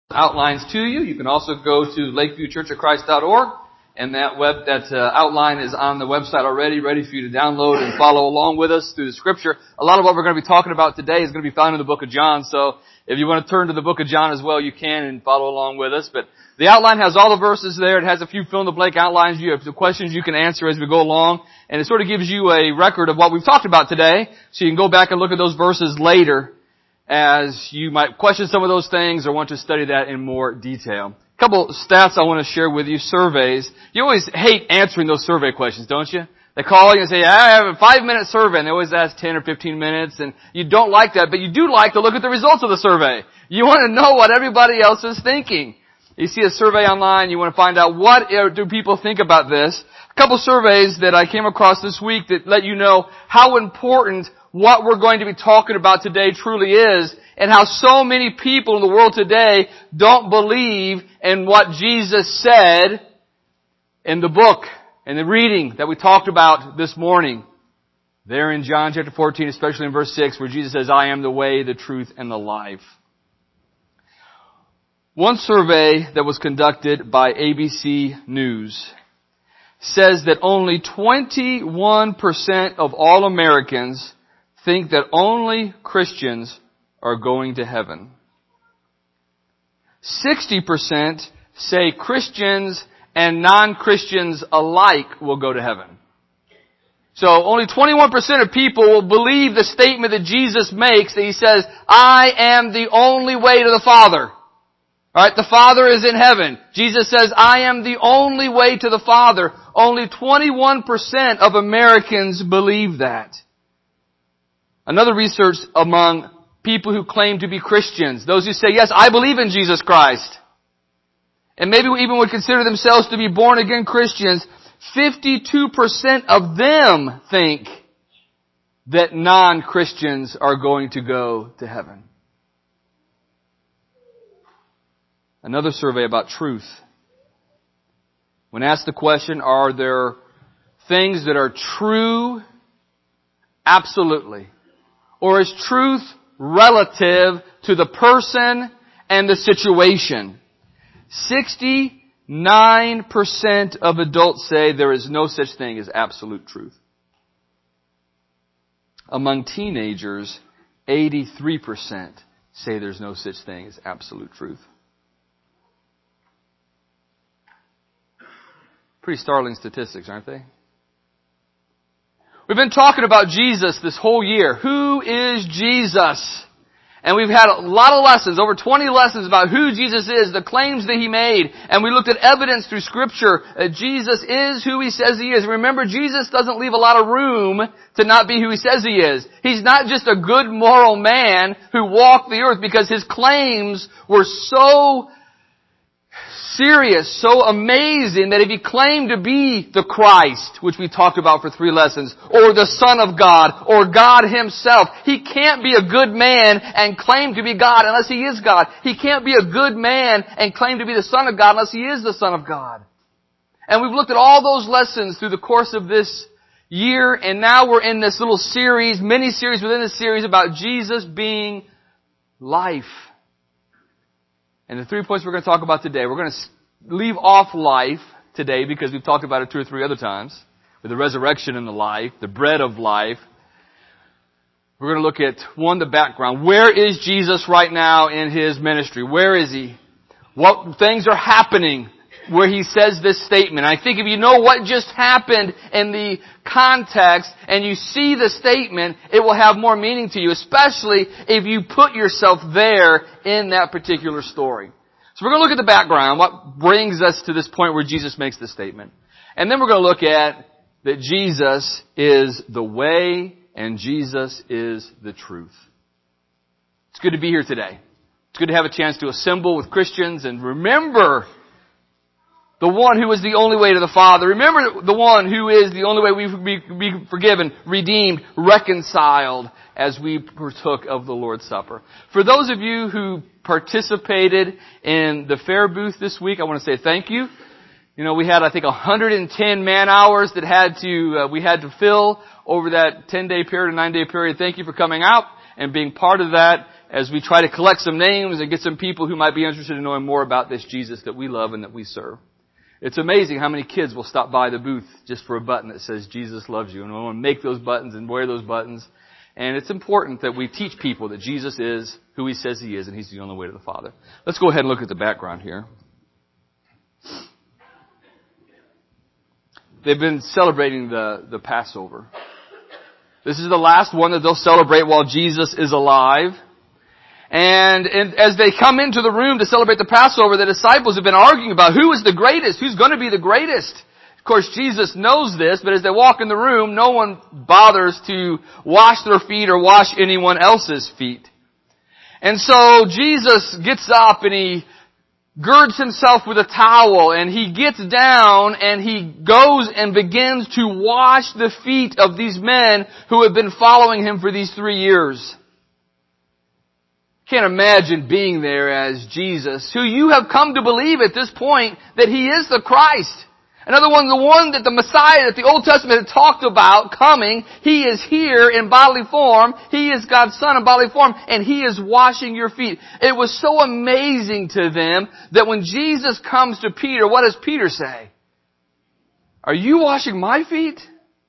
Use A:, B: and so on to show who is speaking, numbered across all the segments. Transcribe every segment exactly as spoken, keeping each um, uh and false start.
A: outlines to you. You can also go to lakeview church of christ dot org, and that web that uh, outline is on the website already, ready for you to download and follow along with us through the Scripture. A lot of what we're going to be talking about today is going to be found in the book of John, so if you want to turn to the book of John as well, you can and follow along with us. But the outline has all the verses there. It has a few fill-in-the-blank outlines. You have the questions you can answer as we go along, and it sort of gives you a record of what we've talked about today, so you can go back and look at those verses later as you might question some of those things or want to study that in more detail. A couple stats I want to share with you, surveys. You always hate answering those survey questions, don't you? They call you and say, I have a five-minute survey, and they always ask ten or fifteen minutes, and you don't like that, but you do like to look at the results of the survey. You want to know what everybody else is thinking. You see a survey online, you want to find out what do people think about this. A couple surveys that I came across this week that let you know how important what we're going to be talking about today truly is, and how so many people in the world today don't believe in what Jesus said in the book and the reading that we talked about this morning. There in John chapter fourteen, especially in verse six, where Jesus says, I am the way, the truth, and the life. One survey that was conducted by A B C News says that only twenty-one percent of all Americans think that only Christians are going to heaven. sixty percent say Christians and non-Christians alike will go to heaven. So only twenty-one percent of people will believe the statement that Jesus makes, that He says, I am the only way to the Father. Alright, the Father is in heaven. Jesus says, I am the only way to the Father. Only twenty-one percent of Americans believe that. Another research among people who claim to be Christians, those who say, yes, I believe in Jesus Christ, and maybe even would consider themselves to be born-again Christians, fifty-two percent of them think that non-Christians are going to go to heaven. Another survey about truth. When asked the question, are there things that are true? Absolutely. Or is truth relative to the person and the situation? sixty-nine percent of adults say there is no such thing as absolute truth. Among teenagers, eighty-three percent say there's no such thing as absolute truth. Pretty startling statistics, aren't they? We've been talking about Jesus this whole year. Who is Jesus? And we've had a lot of lessons, over twenty lessons about who Jesus is, the claims that He made. And we looked at evidence through Scripture that Jesus is who He says He is. Remember, Jesus doesn't leave a lot of room to not be who He says He is. He's not just a good moral man who walked the earth, because His claims were so serious, so amazing, that if He claimed to be the Christ, which we talked about for three lessons, or the Son of God, or God Himself, He can't be a good man and claim to be God unless He is God. He can't be a good man and claim to be the Son of God unless He is the Son of God. And we've looked at all those lessons through the course of this year, and now we're in this little series, mini-series within this series about Jesus being life. And the three points we're going to talk about today, we're going to leave off life today because we've talked about it two or three other times, with the resurrection and the life, the bread of life. We're going to look at, one, the background. Where is Jesus right now in His ministry? Where is He? What things are happening where He says this statement? I think if you know what just happened in the context and you see the statement, it will have more meaning to you, especially if you put yourself there in that particular story. So we're going to look at the background, what brings us to this point where Jesus makes this statement. And then we're going to look at that Jesus is the way and Jesus is the truth. It's good to be here today. It's good to have a chance to assemble with Christians and remember the one who is the only way to the Father. Remember the one who is the only way we can be forgiven, redeemed, reconciled as we partook of the Lord's Supper. For those of you who participated in the fair booth this week, I want to say thank you. You know, we had, I think, one hundred ten man hours that had to, uh, we had to fill over that ten day period, nine day period. Thank you for coming out and being part of that. as we try to collect some names and get some people who might be interested in knowing more about this Jesus that we love and that we serve. It's amazing how many kids will stop by the booth just for a button that says Jesus loves you. And we want to make those buttons and wear those buttons. And it's important that we teach people that Jesus is who He says He is, and He's the only way to the Father. Let's go ahead and look at the background here. They've been celebrating the, the Passover. This is the last one that they'll celebrate while Jesus is alive. And, and as they come into the room to celebrate the Passover, the disciples have been arguing about who is the greatest, who's going to be the greatest. Of course, Jesus knows this, but as they walk in the room, no one bothers to wash their feet or wash anyone else's feet. And so Jesus gets up and He girds Himself with a towel, and He gets down and He goes and begins to wash the feet of these men who have been following Him for these three years. Can't imagine being there as Jesus, who you have come to believe at this point that He is the Christ. Another one, the one that the Messiah that the Old Testament had talked about coming, He is here in bodily form. He is God's Son in bodily form, and He is washing your feet. It was so amazing to them that when Jesus comes to Peter, what does Peter say? Are you washing my feet?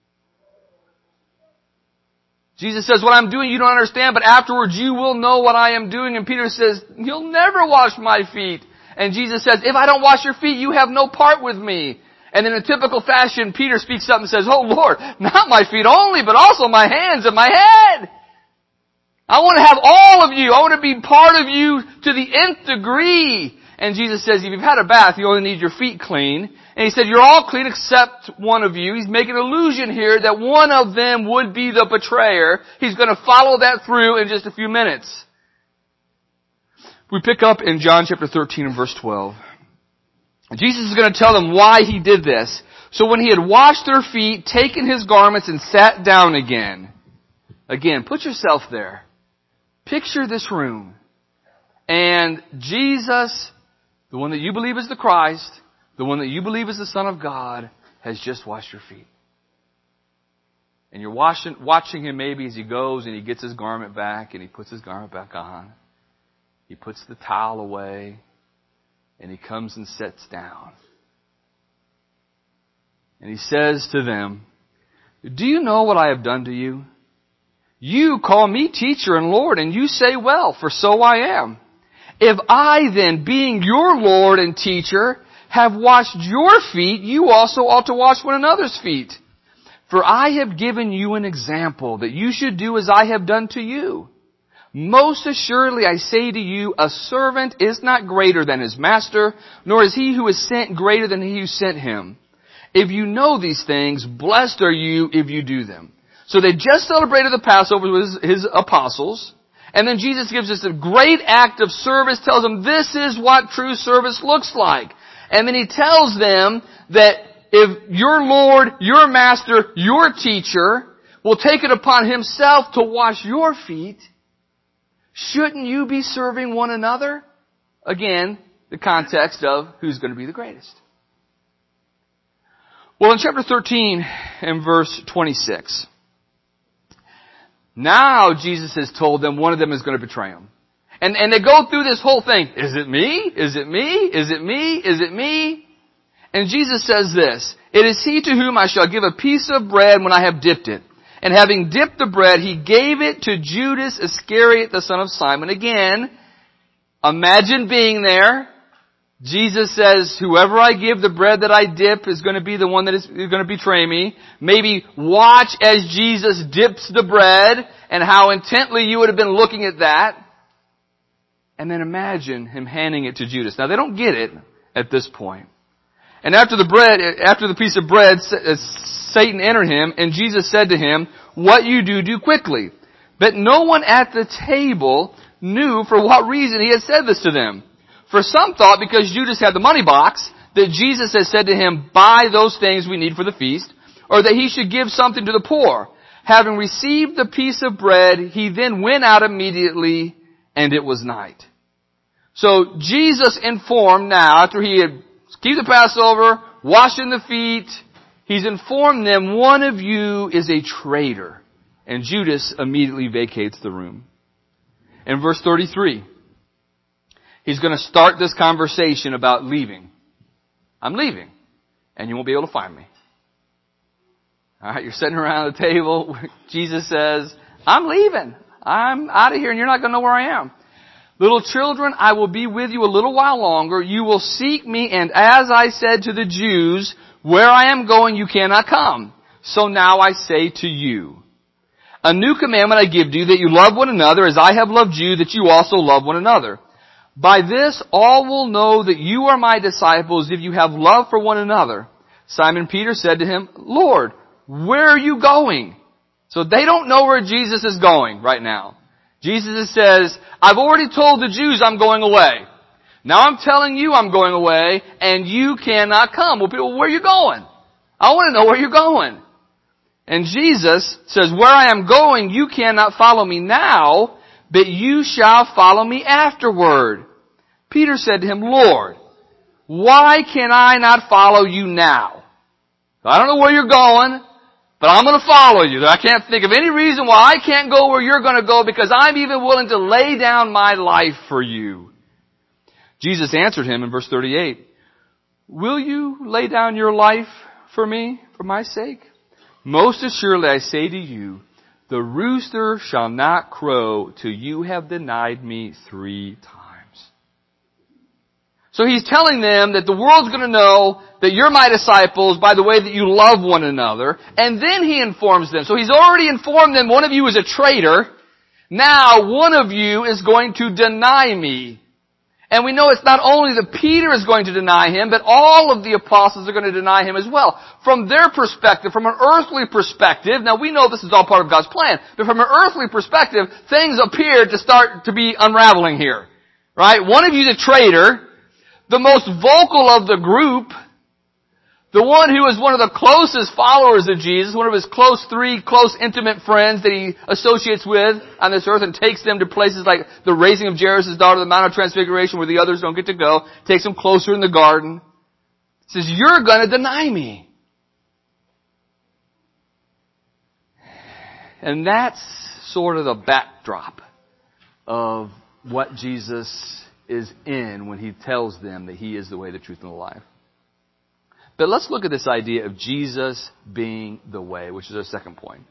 A: Jesus says, what I'm doing you don't understand, but afterwards you will know what I am doing. And Peter says, you'll never wash my feet. And Jesus says, if I don't wash your feet, you have no part with me. And in a typical fashion, Peter speaks up and says, oh Lord, not my feet only, but also my hands and my head. I want to have all of you. I want to be part of you to the nth degree. And Jesus says, if you've had a bath, you only need your feet clean. And He said, you're all clean except one of you. He's making an allusion here that one of them would be the betrayer. He's going to follow that through in just a few minutes. We pick up in John chapter thirteen and verse twelve. Jesus is going to tell them why He did this. So when He had washed their feet, taken His garments, and sat down again. Again, put yourself there. Picture this room. And Jesus, the one that you believe is the Christ, the one that you believe is the Son of God, has just washed your feet. And you're watching, watching Him maybe as He goes and He gets His garment back and He puts His garment back on. He puts the towel away and He comes and sits down. And He says to them, do you know what I have done to you? You call me teacher and Lord, and you say, well, for so I am. If I then, being your Lord and teacher, have washed your feet, you also ought to wash one another's feet. For I have given you an example that you should do as I have done to you. Most assuredly I say to you, a servant is not greater than his master, nor is he who is sent greater than he who sent him. If you know these things, blessed are you if you do them. So they just celebrated the Passover with his apostles. And then Jesus gives us a great act of service, tells them this is what true service looks like. And then He tells them that if your Lord, your master, your teacher will take it upon Himself to wash your feet, shouldn't you be serving one another? Again, the context of who's going to be the greatest. Well, in chapter thirteen and verse twenty-six, now Jesus has told them one of them is going to betray Him. And, and they go through this whole thing. Is it me? Is it me? Is it me? Is it me? And Jesus says this, it is he to whom I shall give a piece of bread when I have dipped it. And having dipped the bread, He gave it to Judas Iscariot, the son of Simon. Again, imagine being there. Jesus says, whoever I give the bread that I dip is going to be the one that is going to betray me. Maybe watch as Jesus dips the bread and how intently you would have been looking at that. And then imagine Him handing it to Judas. Now they don't get it at this point. And after the bread, after the piece of bread, Satan entered him, and Jesus said to him, what you do, do quickly. But no one at the table knew for what reason He had said this to them. For some thought, because Judas had the money box, that Jesus had said to him, buy those things we need for the feast, or that he should give something to the poor. Having received the piece of bread, he then went out immediately, and it was night. So Jesus informed now, after He had kept the Passover, washing the feet, He's informed them, one of you is a traitor. And Judas immediately vacates the room. In verse thirty-three, he's going to start this conversation about leaving. I'm leaving, and you won't be able to find me. All right, you're sitting around the table. Jesus says, I'm leaving. I'm out of here, and you're not going to know where I am. Little children, I will be with you a little while longer. You will seek me, and as I said to the Jews, where I am going, you cannot come. So now I say to you, a new commandment I give to you, that you love one another as I have loved you, that you also love one another. By this all will know that you are my disciples if you have love for one another. Simon Peter said to him, Lord, where are you going? So they don't know where Jesus is going right now. Jesus says, I've already told the Jews I'm going away. Now I'm telling you I'm going away, and you cannot come. Well, people, where are you going? I want to know where you're going. And Jesus says, where I am going, you cannot follow me now, but you shall follow me afterward. Peter said to him, Lord, why can I not follow you now? I don't know where you're going, but I'm going to follow you. I can't think of any reason why I can't go where you're going to go, because I'm even willing to lay down my life for you. Jesus answered him in verse thirty-eight, will you lay down your life for me, for my sake? Most assuredly I say to you, the rooster shall not crow till you have denied me three times. So he's telling them that the world's going to know that you're my disciples by the way that you love one another. And then he informs them. So he's already informed them one of you is a traitor. Now one of you is going to deny me. And we know it's not only that Peter is going to deny him, but all of the apostles are going to deny him as well. From their perspective, from an earthly perspective, now we know this is all part of God's plan, but from an earthly perspective, things appear to start to be unraveling here. Right? One of you is a traitor, the most vocal of the group, the one who is one of the closest followers of Jesus, one of his close three close intimate friends that he associates with on this earth and takes them to places like the raising of Jairus' daughter, the Mount of Transfiguration where the others don't get to go, takes them closer in the garden. He says, you're going to deny me. And that's sort of the backdrop of what Jesus is in when he tells them that he is the way, the truth, and the life. But let's look at this idea of Jesus being the way, which is our second point.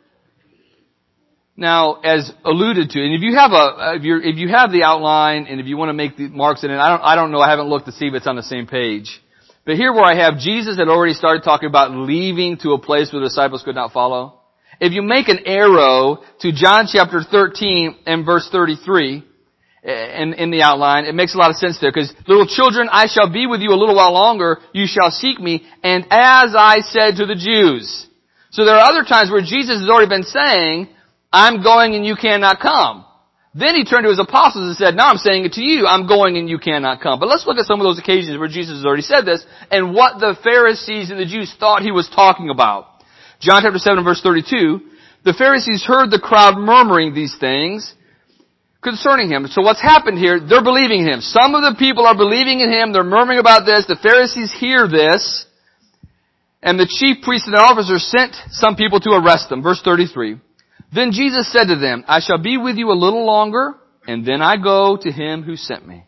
A: Now, as alluded to, and if you have a, if you if you have the outline, and if you want to make the marks in it, I don't, I don't know, I haven't looked to see if it's on the same page. But here where I have Jesus had already started talking about leaving to a place where the disciples could not follow. If you make an arrow to John chapter thirteen and verse thirty-three, In, in the outline, it makes a lot of sense there, because little children, I shall be with you a little while longer, you shall seek me, and as I said to the Jews. So there are other times where Jesus has already been saying, I'm going and you cannot come. Then he turned to his apostles and said, now I'm saying it to you, I'm going and you cannot come. But let's look at some of those occasions where Jesus has already said this, and what the Pharisees and the Jews thought he was talking about. John chapter seven verse thirty-two, the Pharisees heard the crowd murmuring these things concerning him. So what's happened here, they're believing him. Some of the people are believing in him. They're murmuring about this. The Pharisees hear this. And the chief priests and the officers sent some people to arrest them. Verse thirty-three. Then Jesus said to them, I shall be with you a little longer, and then I go to him who sent me.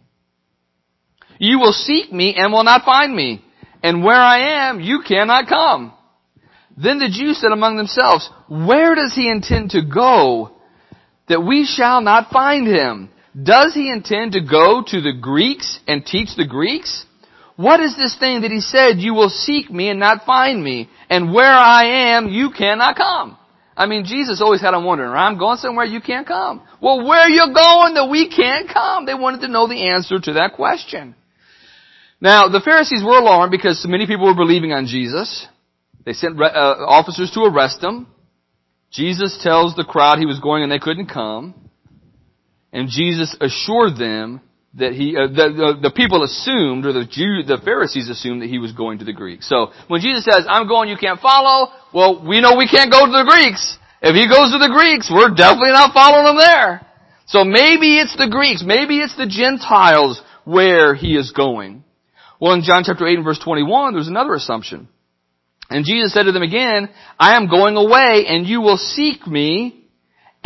A: You will seek me and will not find me. And where I am, you cannot come. Then the Jews said among themselves, where does he intend to go, that we shall not find him? Does he intend to go to the Greeks and teach the Greeks? What is this thing that he said, you will seek me and not find me, and where I am, you cannot come? I mean, Jesus always had them wondering, I'm going somewhere you can't come. Well, where are you going that we can't come? They wanted to know the answer to that question. Now, the Pharisees were alarmed because so many people were believing on Jesus. They sent uh, officers to arrest him. Jesus tells the crowd he was going and they couldn't come. And Jesus assured them that he, uh, the, the, the people assumed, or the Jew, the Pharisees assumed that he was going to the Greeks. So when Jesus says, I'm going, you can't follow, well, we know we can't go to the Greeks. If he goes to the Greeks, we're definitely not following him there. So maybe it's the Greeks, maybe it's the Gentiles where he is going. Well, in John chapter eight and verse twenty-one, there's another assumption. And Jesus said to them again, I am going away, and you will seek me,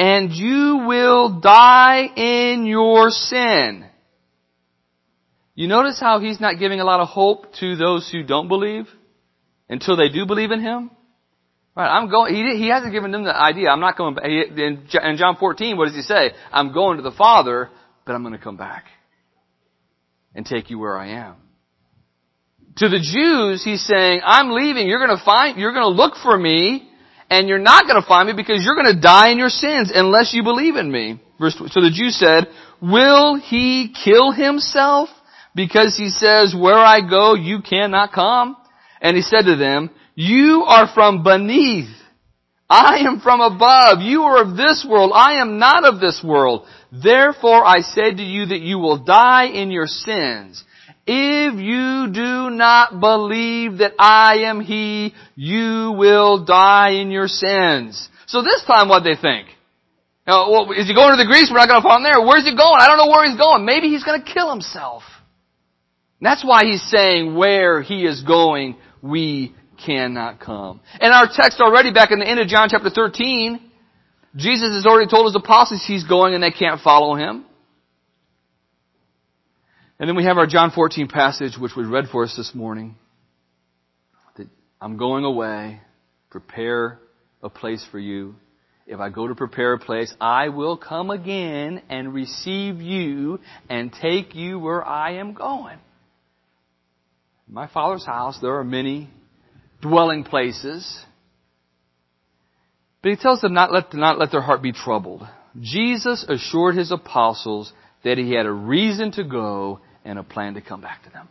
A: and you will die in your sin. You notice how he's not giving a lot of hope to those who don't believe until they do believe in him? Right, I'm going, he, he hasn't given them the idea. I'm not going back. In, in John fourteen, what does he say? I'm going to the Father, but I'm going to come back and take you where I am. To the Jews, he's saying, I'm leaving. You're going to find, you're going to look for me, and you're not going to find me because you're going to die in your sins unless you believe in me. Verse, so the Jews said, will he kill himself because he says, where I go, you cannot come? And he said to them, you are from beneath. I am from above. You are of this world. I am not of this world. Therefore I say to you that you will die in your sins. If you do not believe that I am He, you will die in your sins. So this time what they think? Now, well, is he going to the Greeks? We're not going to find him there. Where's he going? I don't know where he's going. Maybe he's going to kill himself. And that's why he's saying where he is going, we cannot come. In our text already back in the end of John chapter thirteen, Jesus has already told his apostles he's going and they can't follow him. And then we have our John fourteen passage which was read for us this morning. That I'm going away, prepare a place for you. If I go to prepare a place, I will come again and receive you and take you where I am going. In my Father's house there are many dwelling places. But he tells them not let, to not let their heart be troubled. Jesus assured his apostles that he had a reason to go and a plan to come back to them.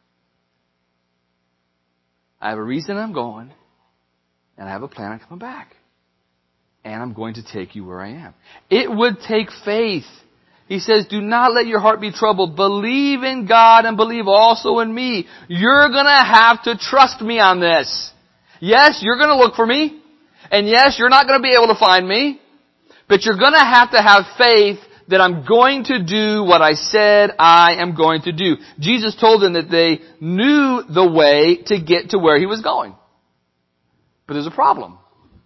A: I have a reason I'm going, and I have a plan on coming back. And I'm going to take you where I am. It would take faith. He says, do not let your heart be troubled. Believe in God and believe also in me. You're going to have to trust me on this. Yes, you're going to look for me. And yes, you're not going to be able to find me. But you're going to have to have faith that I'm going to do what I said I am going to do. Jesus told them that they knew the way to get to where he was going. But there's a problem.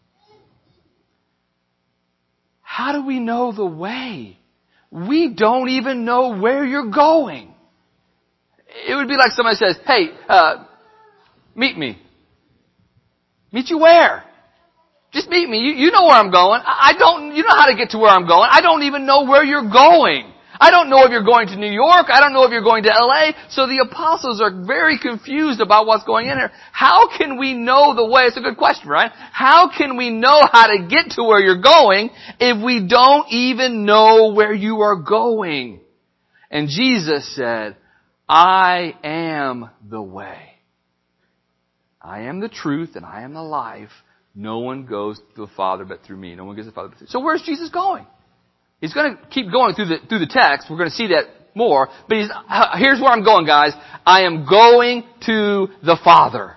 A: How do we know the way? We don't even know where you're going. It would be like somebody says, hey, uh, meet me. Meet you where? Just meet me. You, you know where I'm going. I don't, you know how to get to where I'm going. I don't even know where you're going. I don't know if you're going to New York. I don't know if you're going to L A. So the apostles are very confused about what's going in here. How can we know the way? It's a good question, right? How can we know how to get to where you're going if we don't even know where you are going? And Jesus said, I am the way. I am the truth and I am the life. No one goes to the Father but through me. No one gets to the Father but through me. So where's Jesus going? He's going to keep going through the, through the text. We're going to see that more. But he's, here's where I'm going, guys. I am going to the Father.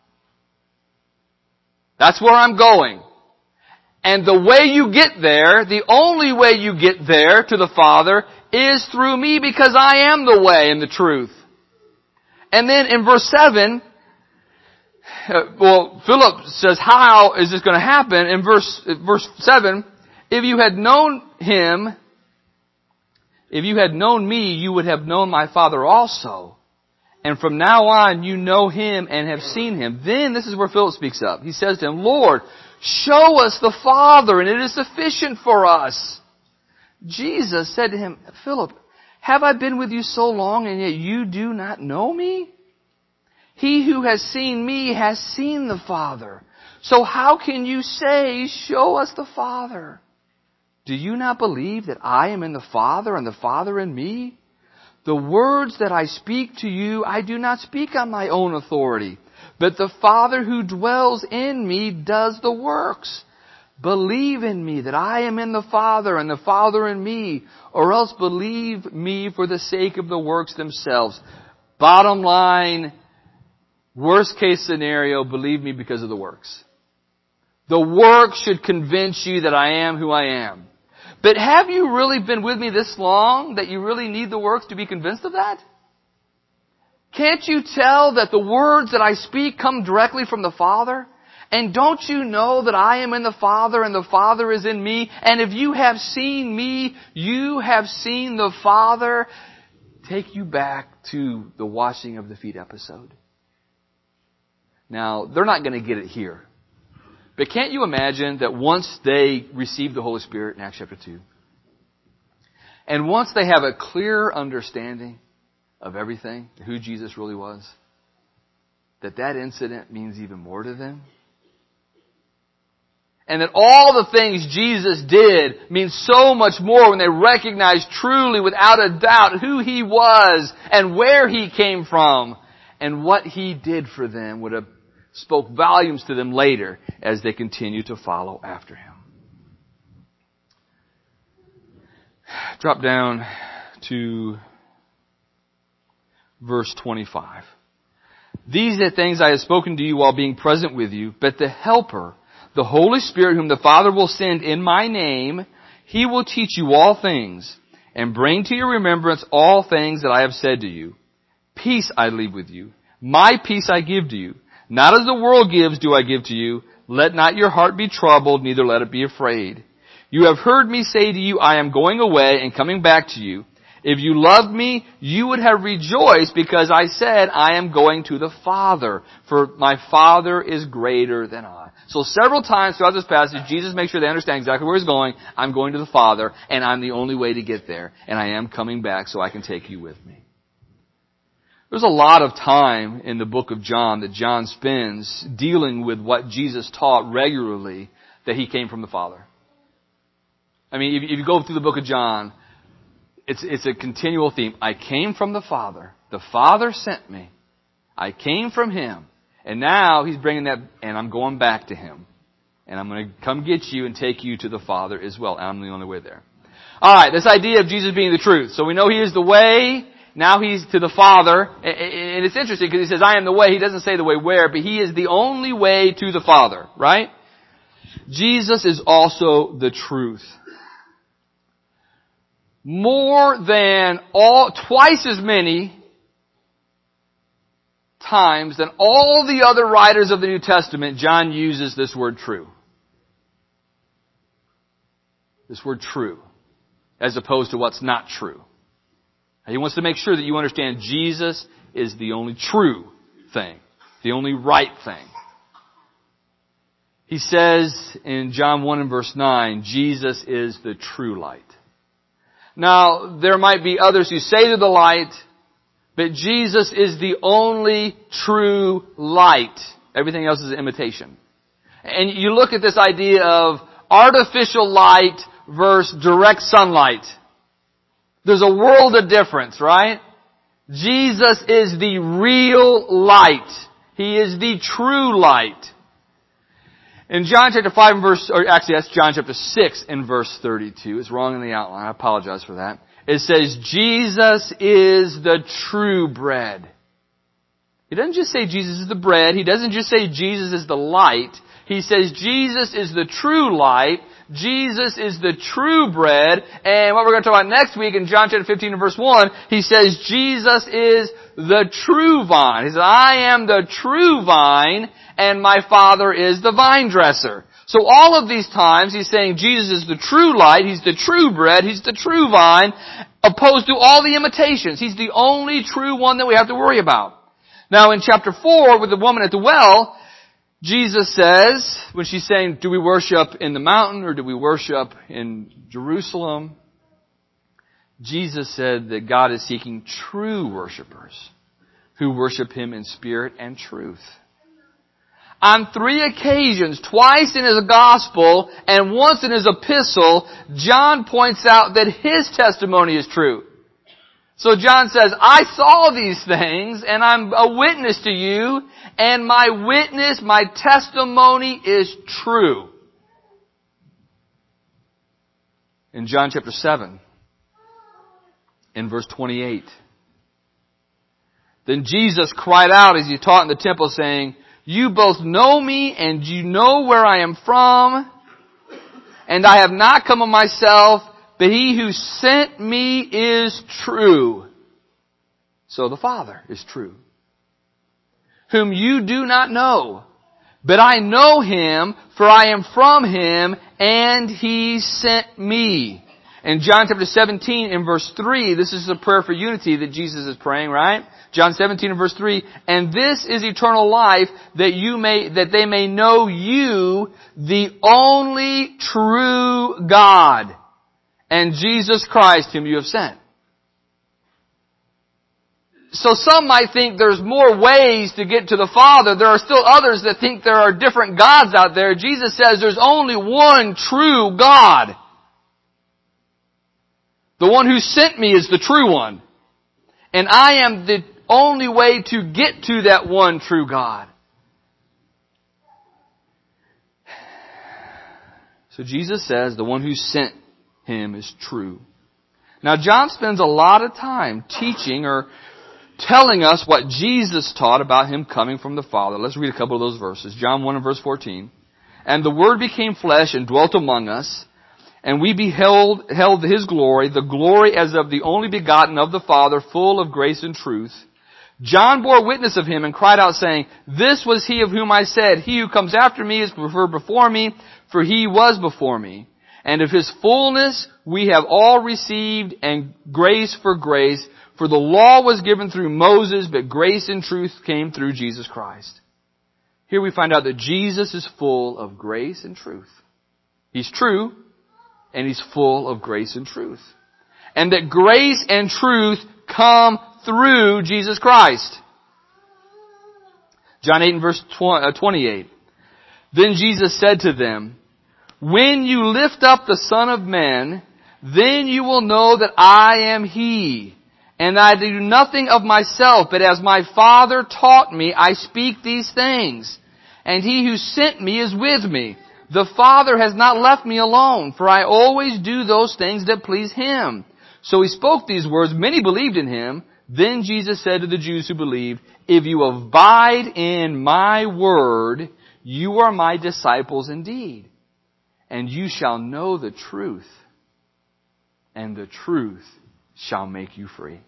A: That's where I'm going. And the way you get there, the only way you get there to the Father is through me because I am the way and the truth. And then in verse seven, uh, well, Philip says, how is this going to happen? In verse, verse seven, if you had known him, if you had known me, you would have known my Father also. And from now on, you know him and have seen him. Then, this is where Philip speaks up. He says to him, Lord, show us the Father, and it is sufficient for us. Jesus said to him, Philip, have I been with you so long, and yet you do not know me? He who has seen me has seen the Father. So how can you say, show us the Father? Do you not believe that I am in the Father and the Father in me? The words that I speak to you, I do not speak on my own authority, but the Father who dwells in me does the works. Believe in me that I am in the Father and the Father in me, or else believe me for the sake of the works themselves. Bottom line, worst case scenario, believe me because of the works. The works should convince you that I am who I am. But have you really been with me this long that you really need the works to be convinced of that? Can't you tell that the words that I speak come directly from the Father? And don't you know that I am in the Father and the Father is in me? And if you have seen me, you have seen the Father. Take you back to the washing of the feet episode. Now, they're not going to get it here. But can't you imagine that once they receive the Holy Spirit in Acts chapter two, and once they have a clear understanding of everything, who Jesus really was, that that incident means even more to them? And that all the things Jesus did mean so much more when they recognize truly, without a doubt, who He was and where He came from and what He did for them would have spoke volumes to them later as they continue to follow after Him. Drop down to verse twenty-five. These are things I have spoken to you while being present with you, but the Helper, the Holy Spirit, whom the Father will send in my name, He will teach you all things and bring to your remembrance all things that I have said to you. Peace I leave with you. My peace I give to you. Not as the world gives do I give to you. Let not your heart be troubled, neither let it be afraid. You have heard me say to you, I am going away and coming back to you. If you loved me, you would have rejoiced because I said, I am going to the Father, for my Father is greater than I. So several times throughout this passage, Jesus makes sure they understand exactly where He's going. I'm going to the Father, and I'm the only way to get there. And I am coming back so I can take you with me. There's a lot of time in the book of John that John spends dealing with what Jesus taught regularly, that He came from the Father. I mean, if you go through the book of John, it's, it's a continual theme. I came from the Father. The Father sent me. I came from Him. And now He's bringing that, and I'm going back to Him. And I'm going to come get you and take you to the Father as well. And I'm the only way there. Alright, this idea of Jesus being the truth. So we know He is the way. Now He's to the Father. And it's interesting because He says, I am the way. He doesn't say the way where, but He is the only way to the Father. Right? Jesus is also the truth. More than all, twice as many times than all the other writers of the New Testament, John uses this word true. This word true. As opposed to what's not true. He wants to make sure that you understand Jesus is the only true thing. The only right thing. He says in John one and verse nine, Jesus is the true light. Now, there might be others who say to the light, but Jesus is the only true light. Everything else is an imitation. And you look at this idea of artificial light versus direct sunlight. There's a world of difference, right? Jesus is the real light. He is the true light. In John chapter five and verse, or actually that's John chapter six and verse thirty-two. It's wrong in the outline. I apologize for that. It says, Jesus is the true bread. He doesn't just say Jesus is the bread. He doesn't just say Jesus is the light. He says Jesus is the true light. Jesus is the true bread. And what we're going to talk about next week in John chapter fifteen and verse one, He says Jesus is the true vine. He says, I am the true vine and my Father is the vine dresser. So all of these times He's saying Jesus is the true light, He's the true bread, He's the true vine, opposed to all the imitations. He's the only true one that we have to worry about. Now in chapter four, with the woman at the well, Jesus says, when she's saying, do we worship in the mountain or do we worship in Jerusalem? Jesus said that God is seeking true worshipers who worship Him in spirit and truth. On three occasions, twice in His gospel and once in His epistle, John points out that his testimony is true. So John says, I saw these things and I'm a witness to you, and my witness, my testimony is true. In John chapter seven, in verse twenty-eight, then Jesus cried out as He taught in the temple saying, you both know me and you know where I am from, and I have not come of myself, but He who sent me is true. So the Father is true, whom you do not know. But I know Him, for I am from Him, and He sent me. In John chapter seventeen, in verse three, this is a prayer for unity that Jesus is praying, right? John seventeen and verse three, and this is eternal life, that you may, that they may know you, the only true God, and Jesus Christ, whom you have sent. So some might think there's more ways to get to the Father. There are still others that think there are different gods out there. Jesus says there's only one true God. The one who sent me is the true one. And I am the only way to get to that one true God. So Jesus says the one who sent Him is true. Now John spends a lot of time teaching or telling us what Jesus taught about Him coming from the Father. Let's read a couple of those verses. John one and verse fourteen. And the Word became flesh and dwelt among us, and we beheld held His glory, the glory as of the only begotten of the Father, full of grace and truth. John bore witness of Him and cried out, saying, This was He of whom I said, He who comes after me is preferred before me, for He was before me. And of His fullness we have all received, and grace for grace. For the law was given through Moses, but grace and truth came through Jesus Christ. Here we find out that Jesus is full of grace and truth. He's true, and He's full of grace and truth. And that grace and truth come through Jesus Christ. John eight and verse twenty-eight. Then Jesus said to them, When you lift up the Son of Man, then you will know that I am He. And I do nothing of myself, but as my Father taught me, I speak these things. And He who sent me is with me. The Father has not left me alone, for I always do those things that please Him. So He spoke these words. Many believed in Him. Then Jesus said to the Jews who believed, If you abide in my word, you are my disciples indeed. And you shall know the truth, and the truth shall make you free.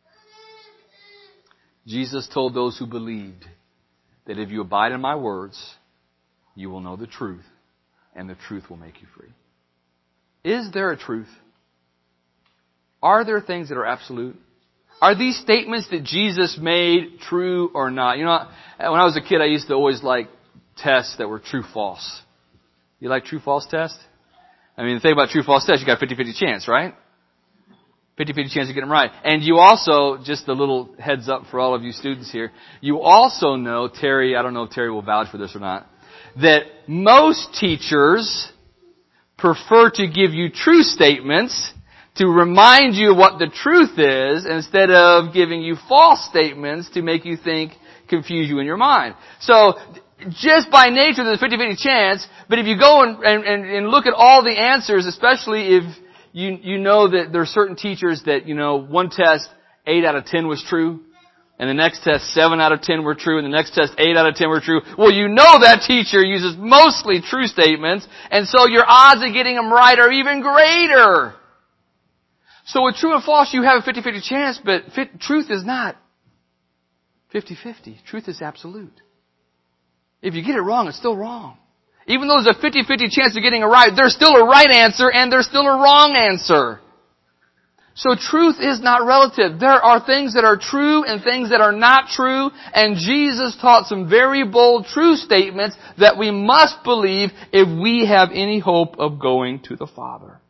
A: Jesus told those who believed that if you abide in my words, you will know the truth, and the truth will make you free. Is there a truth? Are there things that are absolute? Are these statements that Jesus made true or not? You know, when I was a kid, I used to always like tests that were true-false. You like true-false tests? I mean, the thing about true-false tests, you got a fifty-fifty chance, right? fifty-fifty chance to get them right. And you also, just a little heads up for all of you students here, you also know, Terry, I don't know if Terry will vouch for this or not, that most teachers prefer to give you true statements to remind you of what the truth is instead of giving you false statements to make you think, confuse you in your mind. So, just by nature there's a fifty-fifty chance, but if you go and, and, and look at all the answers, especially if you, you know that there are certain teachers that, you know, one test, eight out of ten was true, and the next test, seven out of ten were true, and the next test, eight out of ten were true. Well, you know that teacher uses mostly true statements, and so your odds of getting them right are even greater. So with true and false, you have a fifty-fifty chance, but fit, truth is not fifty-fifty. Truth is absolute. If you get it wrong, it's still wrong. Even though there's a fifty-fifty chance of getting it right, there's still a right answer and there's still a wrong answer. So truth is not relative. There are things that are true and things that are not true, and Jesus taught some very bold true statements that we must believe if we have any hope of going to the Father.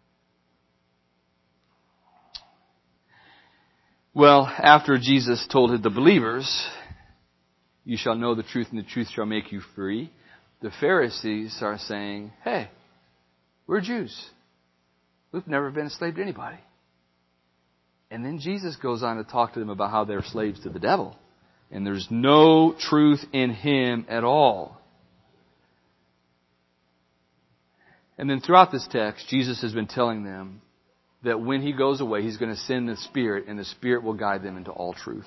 A: Well, after Jesus told the believers, you shall know the truth and the truth shall make you free, the Pharisees are saying, hey, we're Jews. We've never been a slave to anybody. And then Jesus goes on to talk to them about how they're slaves to the devil. And there's no truth in Him at all. And then throughout this text, Jesus has been telling them that when He goes away, He's going to send the Spirit, and the Spirit will guide them into all truth.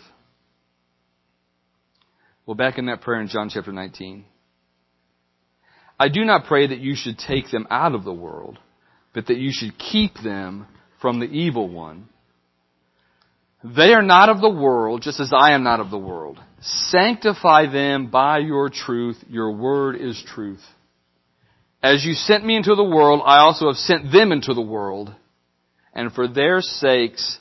A: Well, back in that prayer in John chapter nineteen. I do not pray that you should take them out of the world, but that you should keep them from the evil one. They are not of the world, just as I am not of the world. Sanctify them by your truth. Your word is truth. As you sent me into the world, I also have sent them into the world. And for their sakes,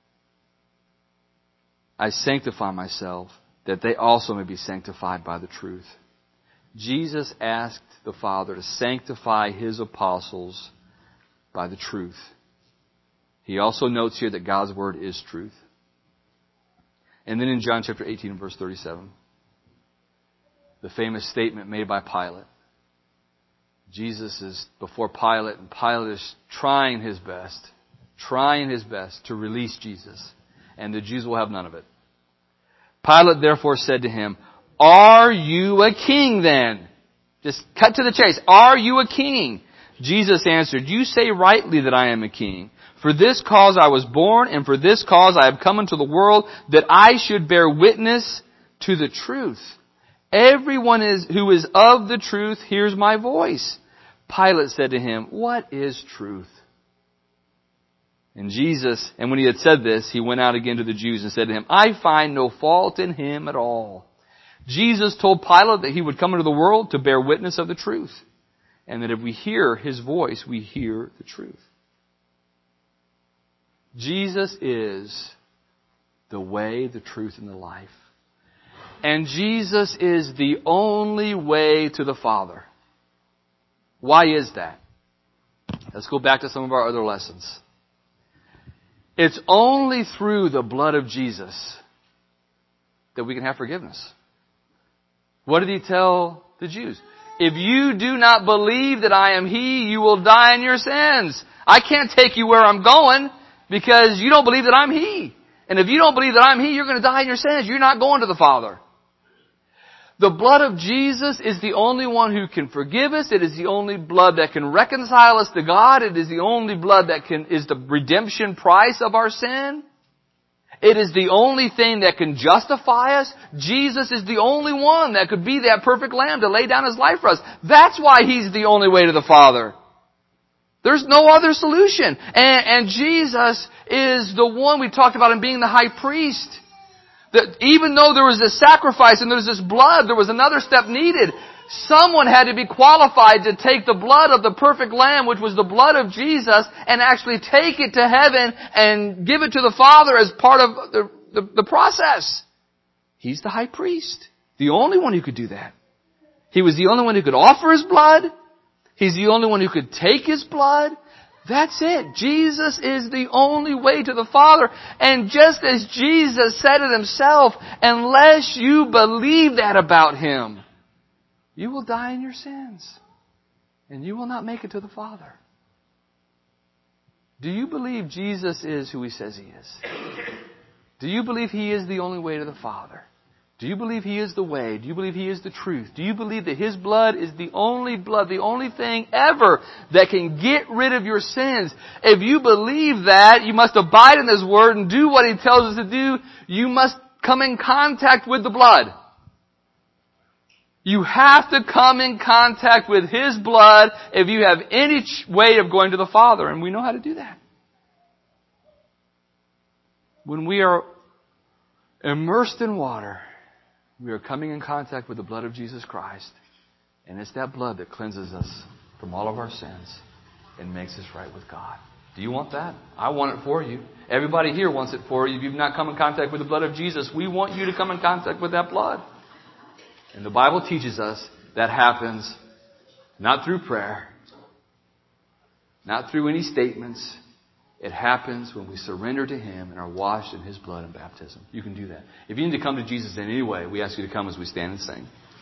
A: I sanctify myself, that they also may be sanctified by the truth. Jesus asked the Father to sanctify His apostles by the truth. He also notes here that God's Word is truth. And then in John chapter eighteen, verse thirty-seven, the famous statement made by Pilate. Jesus is before Pilate, and Pilate is trying his best, trying his best to release Jesus. And the Jews will have none of it. Pilate therefore said to him, "Are you a king then?" Just cut to the chase. "Are you a king?" Jesus answered, "You say rightly that I am a king. For this cause I was born, and for this cause I have come into the world, that I should bear witness to the truth. Everyone is, who is of the truth hears my voice." Pilate said to him, "What is truth?" And Jesus, and when he had said this, he went out again to the Jews and said to him, "I find no fault in him at all." Jesus told Pilate that he would come into the world to bear witness of the truth, and that if we hear his voice, we hear the truth. Jesus is the way, the truth, and the life. And Jesus is the only way to the Father. Why is that? Let's go back to some of our other lessons. It's only through the blood of Jesus that we can have forgiveness. What did he tell the Jews? "If you do not believe that I am He, you will die in your sins." I can't take you where I'm going because you don't believe that I'm He. And if you don't believe that I'm He, you're going to die in your sins. You're not going to the Father. The blood of Jesus is the only one who can forgive us. It is the only blood that can reconcile us to God. It is the only blood that can is the redemption price of our sin. It is the only thing that can justify us. Jesus is the only one that could be that perfect lamb to lay down His life for us. That's why He's the only way to the Father. There's no other solution. And, and Jesus is the one we talked about Him being the high priest. That even though there was this sacrifice and there was this blood, there was another step needed. Someone had to be qualified to take the blood of the perfect lamb, which was the blood of Jesus, and actually take it to heaven and give it to the Father as part of the, the, the process. He's the high priest. The only one who could do that. He was the only one who could offer His blood. He's the only one who could take His blood. That's it. Jesus is the only way to the Father. And just as Jesus said it Himself, unless you believe that about Him, you will die in your sins. And you will not make it to the Father. Do you believe Jesus is who He says He is? Do you believe He is the only way to the Father? Do you believe He is the way? Do you believe He is the truth? Do you believe that His blood is the only blood, the only thing ever that can get rid of your sins? If you believe that, you must abide in His Word and do what He tells us to do. You must come in contact with the blood. You have to come in contact with His blood if you have any way of going to the Father. And we know how to do that. When we are immersed in water, we are coming in contact with the blood of Jesus Christ. And it's that blood that cleanses us from all of our sins and makes us right with God. Do you want that? I want it for you. Everybody here wants it for you. If you've not come in contact with the blood of Jesus, we want you to come in contact with that blood. And the Bible teaches us that happens not through prayer, not through any statements. It happens when we surrender to Him and are washed in His blood in baptism. You can do that. If you need to come to Jesus in any way, we ask you to come as we stand and sing.